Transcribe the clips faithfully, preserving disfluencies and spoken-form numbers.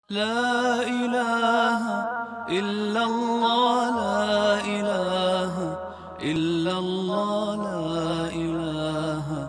La ilahe illallah, la ilahe illallah, la ilahe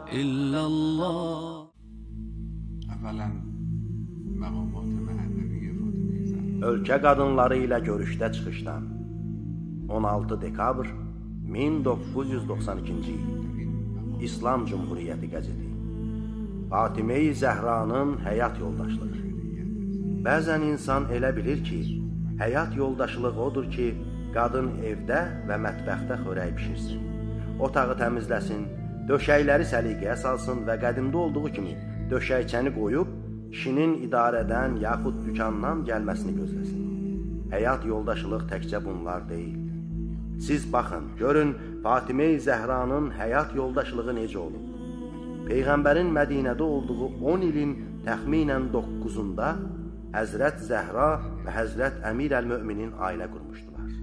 illallah. Evvelen məqamat-ı məhəmmədiyyə Fatıma-i Zəhra. Ölkə qadınları ilə görüşdə çıxışdan on altı dekabr min doqquz yüz doxsan ikinci il İslam Cumhuriyyəti qəzeti. Fatıma-i Zəhranın həyat yoldaşlığı. Bəzən insan elə bilir ki, həyat yoldaşlığı odur ki, qadın evdə və mətbəxdə xörək pişirsin, otağı təmizləsin, döşəkləri səliqəyə salsın və qədimdə olduğu kimi döşəkçəni qoyub, kişinin idarədən yaxud dükandan gəlməsini gözləsin. Həyat yoldaşlıq təkcə bunlar deyil. Siz baxın, görün Fatıma-i Zəhranın həyat yoldaşlığı necə olub. Peyğəmbərin Mədinədə olduğu on ilin təxminən doqquzunda Həzrət Zəhra və Həzrət Əmir əl-Möminin ailə qurmuşdular.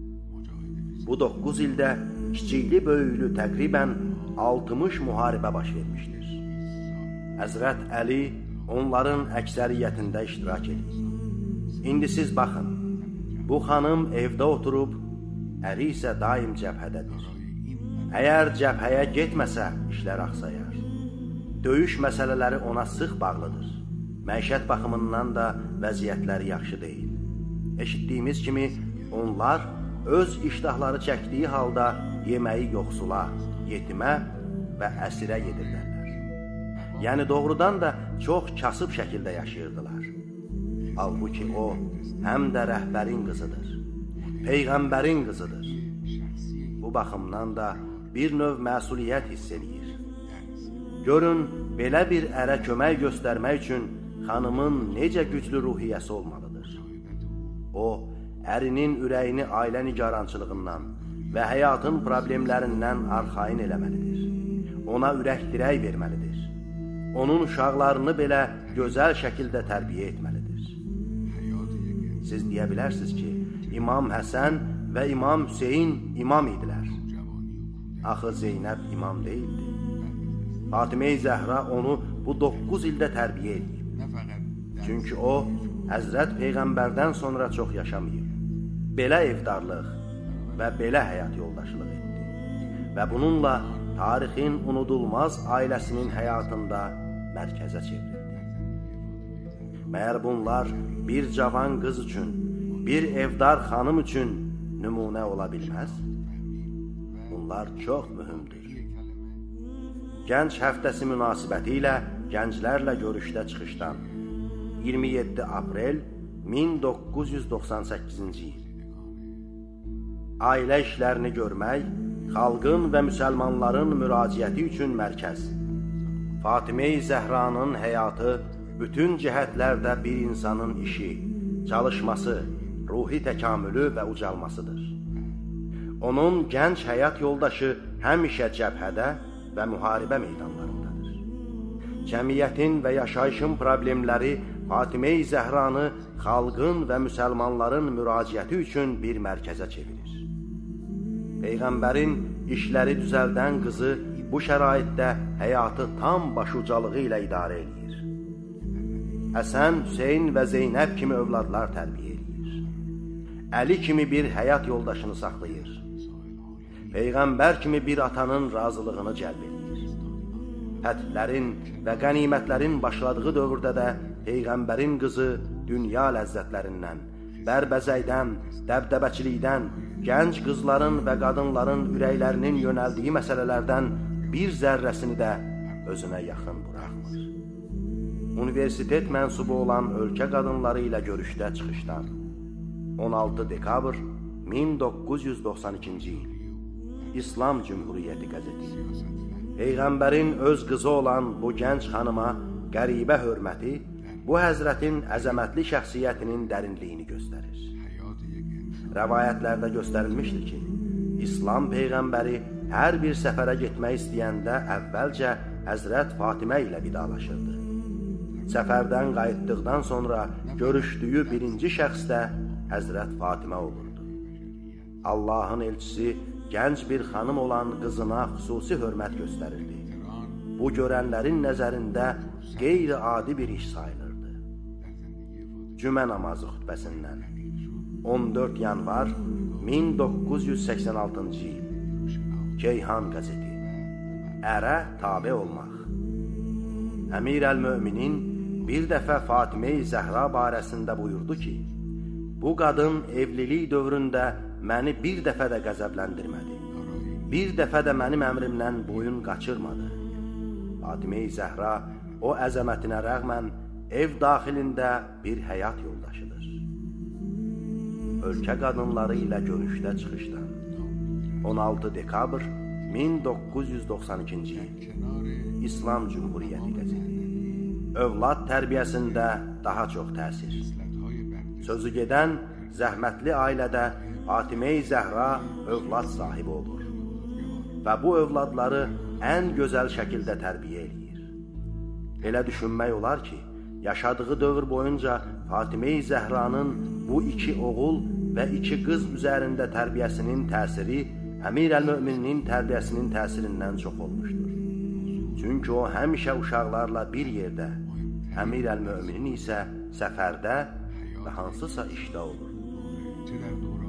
Bu doqquz ildə kiçikli böyüklü təqribən altmış müharibə baş vermişdir. Həzrət Əli onların əksəriyyətində iştirak edir. İndi siz baxın, bu xanım evdə oturub, əri isə daim cəbhədədir. Əgər cəbhəyə getməsə, işlər axsayar. Döyüş məsələləri ona sıx bağlıdır. Məişət baxımından da vəziyyətləri yaxşı deyil. Eşitdiyimiz kimi, onlar öz iştahları çəkdiyi halda yeməyi yoxsula, yetimə və əsirə yedirlərlər. Yəni doğrudan da çox kasıb şəkildə yaşayırdılar. Halbuki o, həm də rəhbərin qızıdır, Peyğəmbərin qızıdır. Bu baxımdan da bir növ məsuliyyət hiss edir. Görün, belə bir ərə kömək göstərmək üçün xanımın necə güclü ruhiyyəsi olmalıdır. O, ərinin ürəyini ailə nigarançılığından və həyatın problemlərindən arxain eləməlidir. Ona ürək dirək verməlidir. Onun uşaqlarını belə gözəl şəkildə tərbiyə etməlidir. Siz deyə bilərsiniz ki, İmam Həsən və İmam Hüseyin imam idilər. Axı Zeynəb imam deyildi. Fatıma-i Zəhra onu bu doqquz ildə tərbiyə edib. Çünki o, Həzrət Peyğəmbərdən sonra çox yaşamayıb. Belə evdarlıq və belə həyat yoldaşlıq etdi. Və bununla tarixin unudulmaz ailəsinin həyatında mərkəzə çevrildi. Məyər bunlar bir cavan qız üçün, bir evdar xanım üçün nümunə ola bilməz? Bunlar çox mühümdür. Gənc həftəsi münasibəti ilə gənclərlə görüşdə çıxışdan iyirmi yeddi aprel min doqquz yüz doxsan səkkizinci il. Ailə işlərini görmək, xalqın və müsəlmanların müraciəti üçün mərkəz. Fatıma-i Zəhranın həyatı bütün cəhətlərdə bir insanın işi, çalışması, ruhi təkamülü və ucalmasıdır. Onun gənc həyat yoldaşı həmişə cəbhədə və müharibə meydanlarındadır. Cəmiyyətin və yaşayışın problemləri Fatıma-i Zəhranı xalqın və müsəlmanların müraciəti üçün bir mərkəzə çevirir. Peyğəmbərin işləri düzəldən qızı bu şəraitdə həyatı tam başucalığı ilə idarə edir. Həsən, Hüseyin və Zeynəb kimi övladlar tərbiyə edir. Əli kimi bir həyat yoldaşını saxlayır. Peyğəmbər kimi bir atanın razılığını cəlb edir. Fətihlərin və qənimətlərin başladığı dövrdə də Peyğəmbərin qızı dünya ləzzətlərindən, bərbəzəkdən, dəbdəbəçilikdən, gənc qızların və qadınların ürəklərinin yönəldiyi məsələlərdən bir zərrəsini də özünə yaxın buraxmır. Universitet mənsubu olan ölkə qadınları ilə görüşdə çıxışdan on altı dekabr min doqquz yüz doxsan ikinci il İslam Cumhuriyyəti qəzeti. Peyğəmbərin öz qızı olan bu gənc xanıma qəribə hörməti bu həzrətin əzəmətli şəxsiyyətinin dərinliyini göstərir. Rəvayətlərdə göstərilmişdir ki, İslam Peyğəmbəri hər bir səfərə getmək istəyəndə əvvəlcə Həzrət Fatimə ilə vidalaşırdı. Səfərdən qayıtdıqdan sonra görüşdüyü birinci şəxs də Həzrət Fatimə olurdu. Allahın elçisi gənc bir xanım olan qızına xüsusi hörmət göstərirdi. Bu görənlərin nəzərində qeyri-adi bir iş sayılırdı. Cümə namazı xutbəsindən on dörd yanvar min doqquz yüz səksən altıncı il. Ceyhan qəzeti. Ərə tabe olmaq. Əmir əl-Möminin bir dəfə Fatimə-i Zəhra barəsində buyurdu ki, bu qadın evlilik dövründə məni bir dəfə də qəzəbləndirmədi. Bir dəfə də mənim əmrimdən boyun qaçırmadı. Fatimə-i Zəhra o əzəmətinə rəğmən ev daxilində bir həyat yoldaşıdır. Ölkə qadınları ilə görüşdə çıxışdan on altı dekabr min doqquz yüz doxsan ikinci il. İslam Cümhuriyyəti qəzeti. Övlad tərbiyəsində daha çox təsir. Sözü gedən zəhmətli ailədə Fatimə-i Zəhra övlad sahibi olur və bu övladları ən gözəl şəkildə tərbiyə edir. Elə düşünmək olar ki, yaşadığı dövr boyunca Fatimə-i Zəhranın bu iki oğul və iki qız üzərində tərbiyəsinin təsiri Əmir əl-Möminin tərbiyəsinin təsirindən çox olmuşdur. Çünki o həmişə uşaqlarla bir yerdə, Əmir əl-Möminin isə səfərdə və hansısa işdə olur.